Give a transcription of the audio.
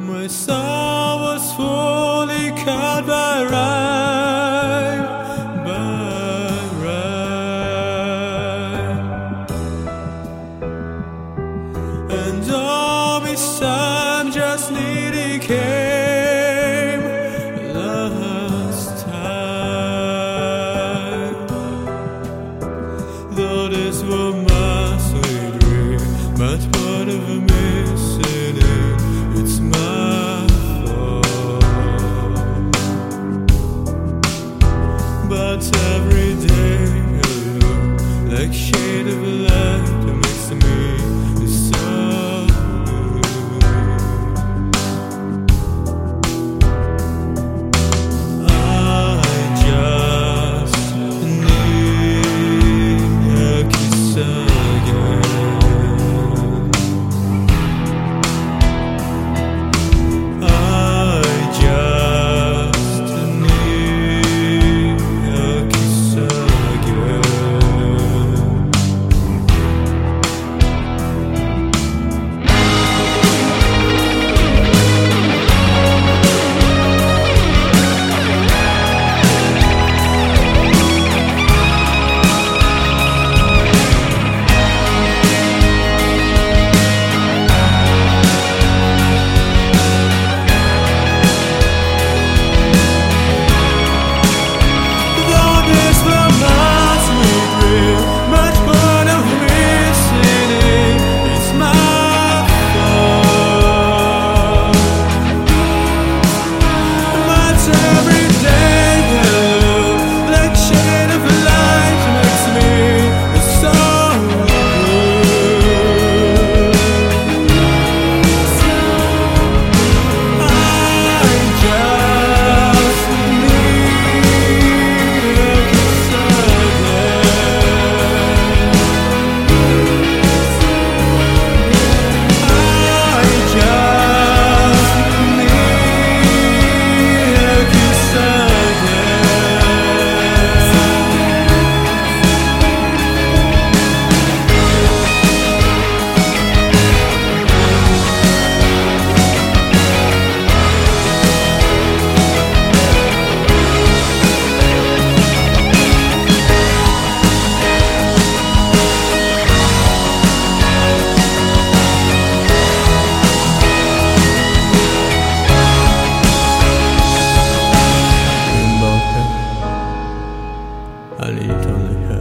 My soul was fully cut by rain, and all this time just nearly came last time. Though this was my sweet dream, much part of me missing it. It's my fault, but every day I look like shade of light that makes me so blue. I just need a kiss again. I just need a kiss again. I need only her.